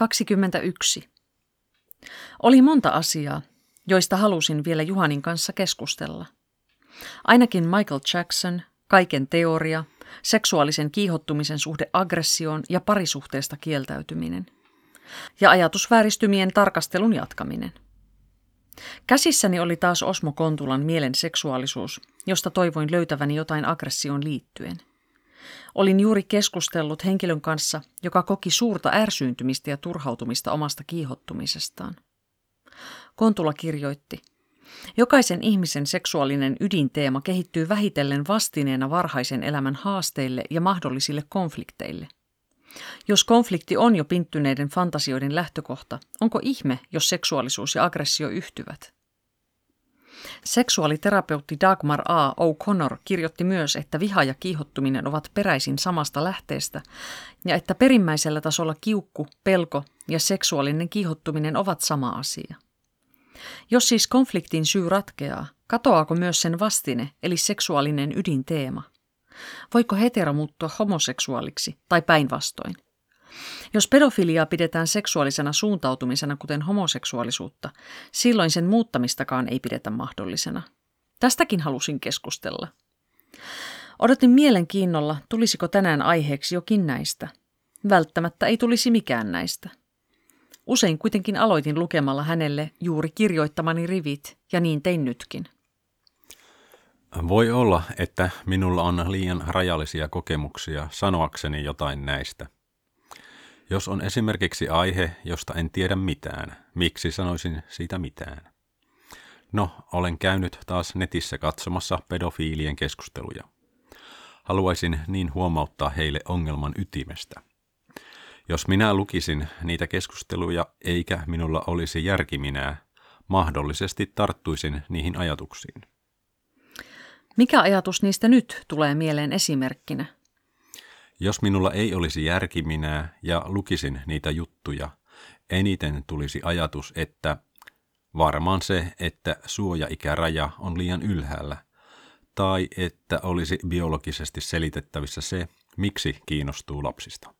21. Oli monta asiaa, joista halusin vielä Juhanin kanssa keskustella. Ainakin Michael Jackson, kaiken teoria, seksuaalisen kiihottumisen suhde aggressioon ja parisuhteesta kieltäytyminen. Ja ajatusvääristymien tarkastelun jatkaminen. Käsissäni oli taas Osmo Kontulan Mielen seksuaalisuus, josta toivoin löytäväni jotain aggressioon liittyen. Olin juuri keskustellut henkilön kanssa, joka koki suurta ärsyyntymistä ja turhautumista omasta kiihottumisestaan. Kontula kirjoitti: jokaisen ihmisen seksuaalinen ydinteema kehittyy vähitellen vastineena varhaisen elämän haasteille ja mahdollisille konflikteille. Jos konflikti on jo pinttyneiden fantasioiden lähtökohta, onko ihme, jos seksuaalisuus ja aggressio yhtyvät? Seksuaaliterapeutti Dagmar A. O'Connor kirjoitti myös, että viha ja kiihottuminen ovat peräisin samasta lähteestä ja että perimmäisellä tasolla kiukku, pelko ja seksuaalinen kiihottuminen ovat sama asia. Jos siis konfliktin syy ratkeaa, katoaako myös sen vastine eli seksuaalinen ydinteema? Voiko hetero muuttua homoseksuaaliksi tai päinvastoin? Jos pedofiliaa pidetään seksuaalisena suuntautumisena, kuten homoseksuaalisuutta, silloin sen muuttamistakaan ei pidetä mahdollisena. Tästäkin halusin keskustella. Odotin mielenkiinnolla, tulisiko tänään aiheeksi jokin näistä. Välttämättä ei tulisi mikään näistä. Usein kuitenkin aloitin lukemalla hänelle juuri kirjoittamani rivit, ja niin tein nytkin. Voi olla, että minulla on liian rajallisia kokemuksia sanoakseni jotain näistä. Jos on esimerkiksi aihe, josta en tiedä mitään, miksi sanoisin siitä mitään? No, olen käynyt taas netissä katsomassa pedofiilien keskusteluja. Haluaisin niin huomauttaa heille ongelman ytimestä. Jos minä lukisin niitä keskusteluja eikä minulla olisi järkiminää, mahdollisesti tarttuisin niihin ajatuksiin. Mikä ajatus niistä nyt tulee mieleen esimerkkinä? Jos minulla ei olisi järkiminää ja lukisin niitä juttuja, eniten tulisi ajatus, että varmaan se, että suojaikäraja on liian ylhäällä, tai että olisi biologisesti selitettävissä se, miksi kiinnostuu lapsista.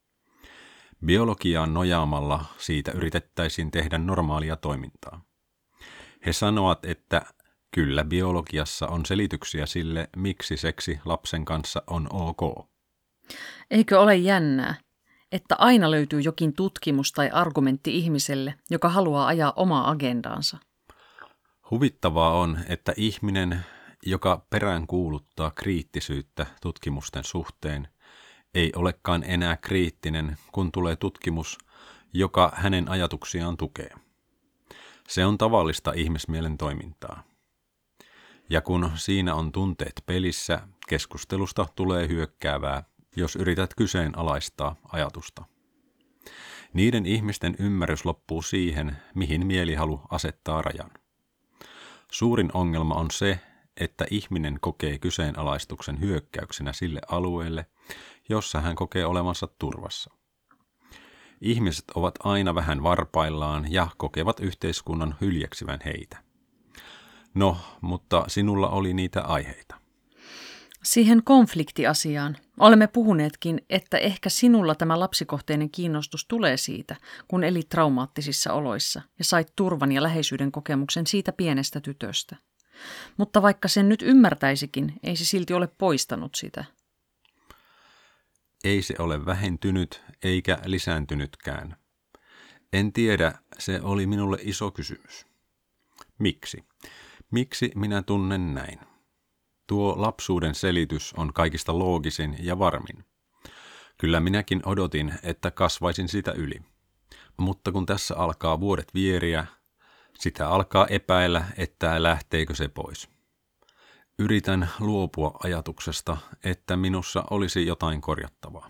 Biologiaan nojaamalla siitä yritettäisiin tehdä normaalia toimintaa. He sanovat, että kyllä biologiassa on selityksiä sille, miksi seksi lapsen kanssa on ok. Eikö ole jännää, että aina löytyy jokin tutkimus tai argumentti ihmiselle, joka haluaa ajaa omaa agendaansa? Huvittavaa on, että ihminen, joka peräänkuuluttaa kriittisyyttä tutkimusten suhteen, ei olekaan enää kriittinen, kun tulee tutkimus, joka hänen ajatuksiaan tukee. Se on tavallista ihmismielen toimintaa. Ja kun siinä on tunteet pelissä, keskustelusta tulee hyökkäävää, jos yrität kyseenalaistaa ajatusta. Niiden ihmisten ymmärrys loppuu siihen, mihin mielihalu asettaa rajan. Suurin ongelma on se, että ihminen kokee kyseenalaistuksen hyökkäyksenä sille alueelle, jossa hän kokee olevansa turvassa. Ihmiset ovat aina vähän varpaillaan ja kokevat yhteiskunnan hyljeksivän heitä. No, mutta sinulla oli niitä aiheita. Siihen konfliktiasiaan. Olemme puhuneetkin, että ehkä sinulla tämä lapsikohteinen kiinnostus tulee siitä, kun elit traumaattisissa oloissa ja sait turvan ja läheisyyden kokemuksen siitä pienestä tytöstä. Mutta vaikka sen nyt ymmärtäisikin, ei se silti ole poistanut sitä. Ei se ole vähentynyt eikä lisääntynytkään. En tiedä, se oli minulle iso kysymys. Miksi? Miksi minä tunnen näin? Tuo lapsuuden selitys on kaikista loogisin ja varmin. Kyllä minäkin odotin, että kasvaisin sitä yli. Mutta kun tässä alkaa vuodet vieriä, sitä alkaa epäillä, että lähteekö se pois. Yritän luopua ajatuksesta, että minussa olisi jotain korjattavaa.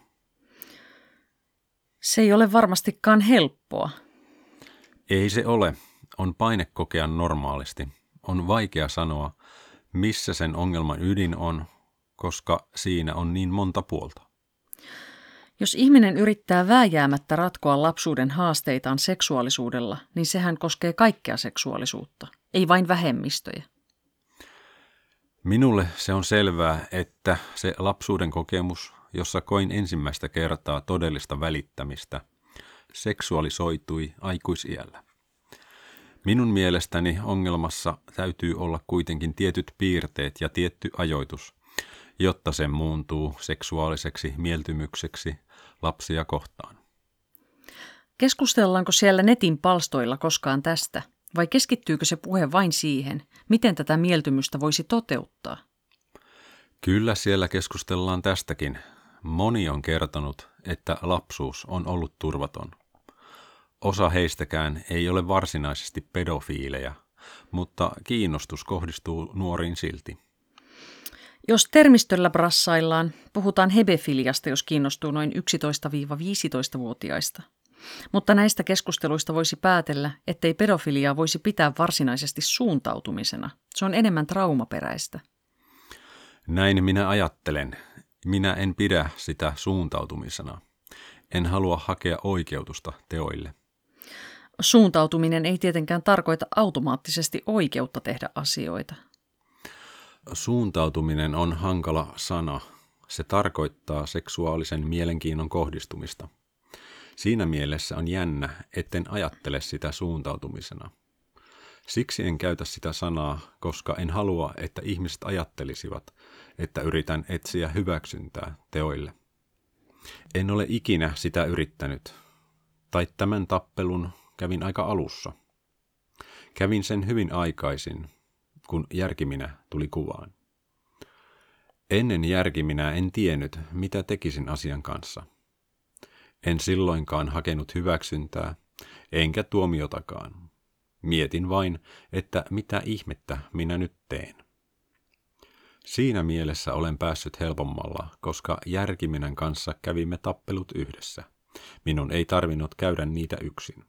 Se ei ole varmastikaan helppoa. Ei se ole. On paine kokea normaalisti. On vaikea sanoa, missä sen ongelman ydin on, koska siinä on niin monta puolta. Jos ihminen yrittää vääjäämättä ratkoa lapsuuden haasteitaan seksuaalisuudella, niin sehän koskee kaikkea seksuaalisuutta, ei vain vähemmistöjä. Minulle se on selvää, että se lapsuuden kokemus, jossa koin ensimmäistä kertaa todellista välittämistä, seksuaalisoitui aikuisiällä. Minun mielestäni ongelmassa täytyy olla kuitenkin tietyt piirteet ja tietty ajoitus, jotta se muuntuu seksuaaliseksi mieltymykseksi lapsia kohtaan. Keskustellaanko siellä netin palstoilla koskaan tästä, vai keskittyykö se puhe vain siihen, miten tätä mieltymystä voisi toteuttaa? Kyllä siellä keskustellaan tästäkin. Moni on kertonut, että lapsuus on ollut turvaton. Osa heistäkään ei ole varsinaisesti pedofiileja, mutta kiinnostus kohdistuu nuoriin silti. Jos termistöllä brassaillaan, puhutaan hebefiliasta, jos kiinnostuu noin 11-15-vuotiaista. Mutta näistä keskusteluista voisi päätellä, ettei pedofiliaa voisi pitää varsinaisesti suuntautumisena. Se on enemmän traumaperäistä. Näin minä ajattelen. Minä en pidä sitä suuntautumisena. En halua hakea oikeutusta teoille. Suuntautuminen ei tietenkään tarkoita automaattisesti oikeutta tehdä asioita. Suuntautuminen on hankala sana. Se tarkoittaa seksuaalisen mielenkiinnon kohdistumista. Siinä mielessä on jännä, etten ajattele sitä suuntautumisena. Siksi en käytä sitä sanaa, koska en halua, että ihmiset ajattelisivat, että yritän etsiä hyväksyntää teoille. En ole ikinä sitä yrittänyt. Tai tämän tappelun kävin aika alussa. Kävin sen hyvin aikaisin, kun järkiminä tuli kuvaan. Ennen järkiminää en tiennyt, mitä tekisin asian kanssa. En silloinkaan hakenut hyväksyntää, enkä tuomiotakaan. Mietin vain, että mitä ihmettä minä nyt teen. Siinä mielessä olen päässyt helpommalla, koska järkiminän kanssa kävimme tappelut yhdessä. Minun ei tarvinnut käydä niitä yksin.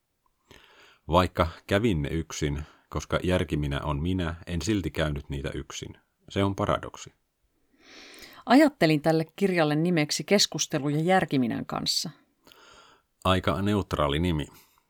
Vaikka kävin ne yksin, koska järkiminä on minä, en silti käynyt niitä yksin. Se on paradoksi. Ajattelin tälle kirjalle nimeksi Keskusteluja järkiminän kanssa. Aika neutraali nimi.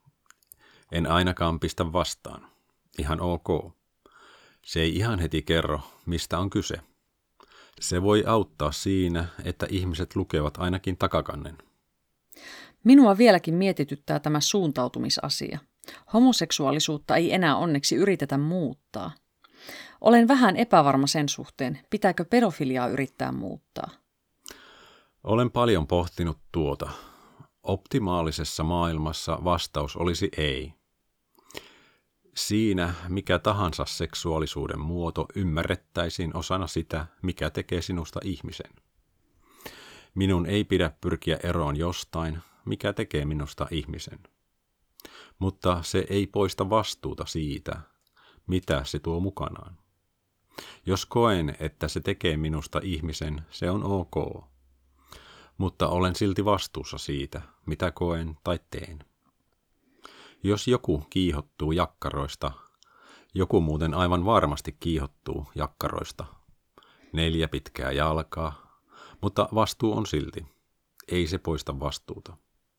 En ainakaan pistä vastaan. Ihan ok. Se ei ihan heti kerro, mistä on kyse. Se voi auttaa siinä, että ihmiset lukevat ainakin takakannen. Minua vieläkin mietityttää tämä suuntautumisasia. Homoseksuaalisuutta ei enää onneksi yritetä muuttaa. Olen vähän epävarma sen suhteen, pitääkö pedofiliaa yrittää muuttaa. Olen paljon pohtinut tuota. Optimaalisessa maailmassa vastaus olisi ei. Siinä mikä tahansa seksuaalisuuden muoto ymmärrettäisiin osana sitä, mikä tekee sinusta ihmisen. Minun ei pidä pyrkiä eroon jostain, mikä tekee minusta ihmisen. Mutta se ei poista vastuuta siitä, mitä se tuo mukanaan. Jos koen, että se tekee minusta ihmisen, se on ok. Mutta olen silti vastuussa siitä, mitä koen tai teen. Jos joku kiihottuu jakkaroista, joku muuten aivan varmasti kiihottuu jakkaroista. 4 pitkää jalkaa, mutta vastuu on silti. Ei se poista vastuuta.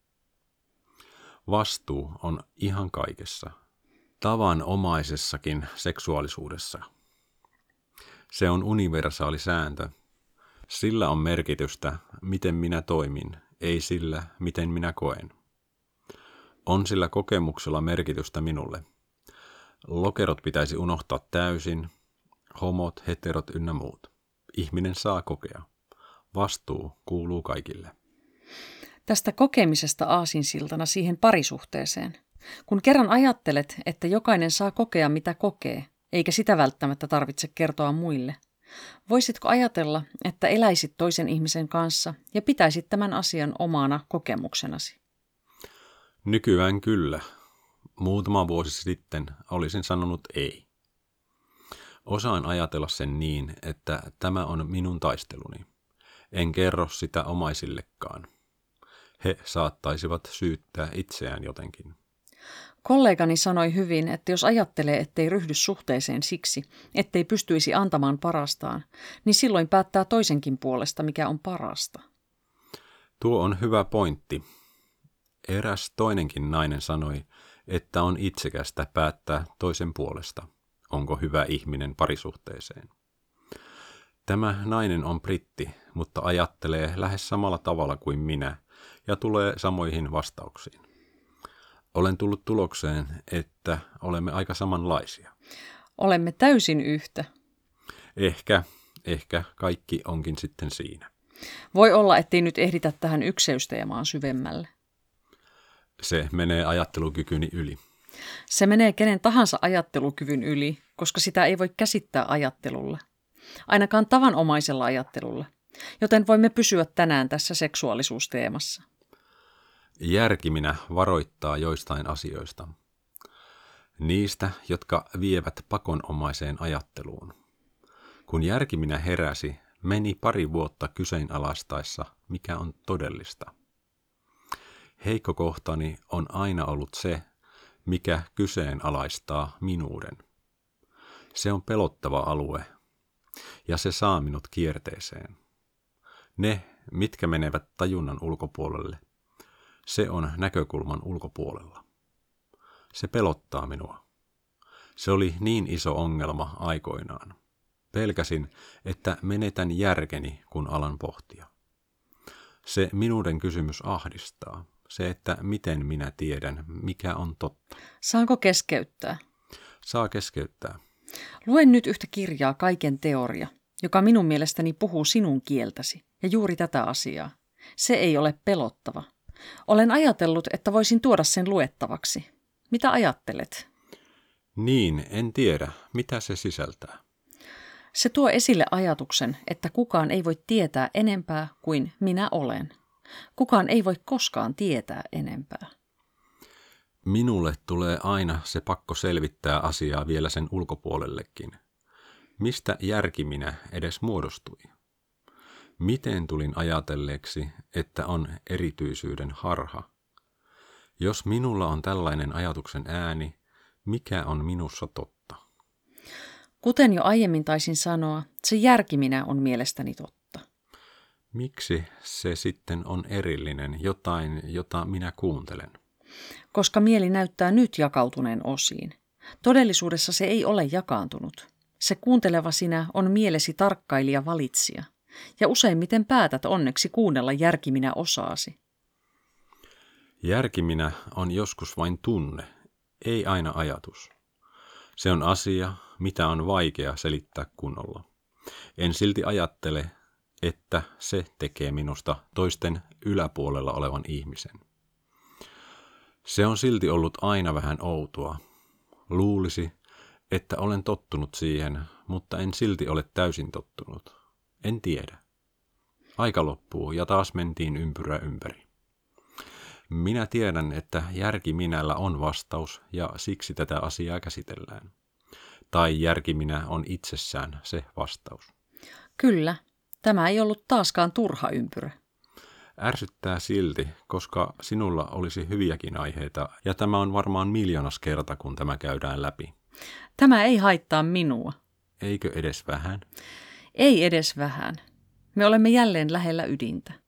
Vastuu on ihan kaikessa. Tavanomaisessakin seksuaalisuudessa. Se on universaali sääntö. Sillä on merkitystä, miten minä toimin, ei sillä, miten minä koen. On sillä kokemuksella merkitystä minulle. Lokerot pitäisi unohtaa täysin, homot, heterot ynnä muut. Ihminen saa kokea. Vastuu kuuluu kaikille. Tästä kokemisesta aasinsiltana siihen parisuhteeseen. Kun kerran ajattelet, että jokainen saa kokea mitä kokee, eikä sitä välttämättä tarvitse kertoa muille. Voisitko ajatella, että eläisit toisen ihmisen kanssa ja pitäisit tämän asian omana kokemuksenasi? Nykyään kyllä. Muutama vuosi sitten olisin sanonut ei. Osaan ajatella sen niin, että tämä on minun taisteluni. En kerro sitä omaisillekaan. He saattaisivat syyttää itseään jotenkin. Kollegani sanoi hyvin, että jos ajattelee, ettei ryhdy suhteeseen siksi, ettei pystyisi antamaan parastaan, niin silloin päättää toisenkin puolesta, mikä on parasta. Tuo on hyvä pointti. Eräs toinenkin nainen sanoi, että on itsekästä päättää toisen puolesta, onko hyvä ihminen parisuhteeseen. Tämä nainen on britti, mutta ajattelee lähes samalla tavalla kuin minä ja tulee samoihin vastauksiin. Olen tullut tulokseen, että olemme aika samanlaisia. Olemme täysin yhtä. Ehkä kaikki onkin sitten siinä. Voi olla, ettei nyt ehditä tähän ykseysteemaan syvemmälle. Se menee ajattelukykyni yli. Se menee kenen tahansa ajattelukyvyn yli, koska sitä ei voi käsittää ajattelulla. Ainakaan tavanomaisella ajattelulla. Joten voimme pysyä tänään tässä seksuaalisuusteemassa. Järkiminä varoittaa joistain asioista. Niistä, jotka vievät pakonomaiseen ajatteluun. Kun järkiminä heräsi, meni 2 vuotta kyseenalaistaessa, mikä on todellista. Heikko kohtani on aina ollut se, mikä kyseenalaistaa minuuden. Se on pelottava alue, ja se saa minut kierteeseen. Ne, mitkä menevät tajunnan ulkopuolelle, se on näkökulman ulkopuolella. Se pelottaa minua. Se oli niin iso ongelma aikoinaan. Pelkäsin, että menetän järkeni, kun alan pohtia. Se minuuden kysymys ahdistaa. Se, että miten minä tiedän, mikä on totta. Saanko keskeyttää? Saa keskeyttää. Luen nyt yhtä kirjaa Kaiken teoria, joka minun mielestäni puhuu sinun kieltäsi, ja juuri tätä asiaa. Se ei ole pelottava. Olen ajatellut, että voisin tuoda sen luettavaksi. Mitä ajattelet? Niin, en tiedä, mitä se sisältää. Se tuo esille ajatuksen, että kukaan ei voi tietää enempää kuin minä olen. Kukaan ei voi koskaan tietää enempää. Minulle tulee aina se pakko selvittää asiaa vielä sen ulkopuolellekin. Mistä järkiminä edes muodostui? Miten tulin ajatelleeksi, että on erityisyyden harha? Jos minulla on tällainen ajatuksen ääni, mikä on minussa totta? Kuten jo aiemmin taisin sanoa, se järkiminä on mielestäni totta. Miksi se sitten on erillinen, jotain, jota minä kuuntelen? Koska mieli näyttää nyt jakautuneen osiin. Todellisuudessa se ei ole jakaantunut. Se kuunteleva sinä on mielesi tarkkailija valitsija. Ja useimmiten päätät onneksi kuunnella järkiminä osaasi. Järkiminä on joskus vain tunne, ei aina ajatus. Se on asia, mitä on vaikea selittää kunnolla. En silti ajattele, että se tekee minusta toisten yläpuolella olevan ihmisen. Se on silti ollut aina vähän outoa. Luulisi, että olen tottunut siihen, mutta en silti ole täysin tottunut. En tiedä. Aika loppuu ja taas mentiin ympyrä ympäri. Minä tiedän, että järkiminällä on vastaus ja siksi tätä asiaa käsitellään. Tai järkiminä on itsessään se vastaus. Kyllä, tämä ei ollut taaskaan turha ympyrä. Ärsyttää silti, koska sinulla olisi hyviäkin aiheita ja tämä on varmaan 1,000,000 kerta, kun tämä käydään läpi. Tämä ei haittaa minua. Eikö edes vähän? Ei edes vähän. Me olemme jälleen lähellä ydintä.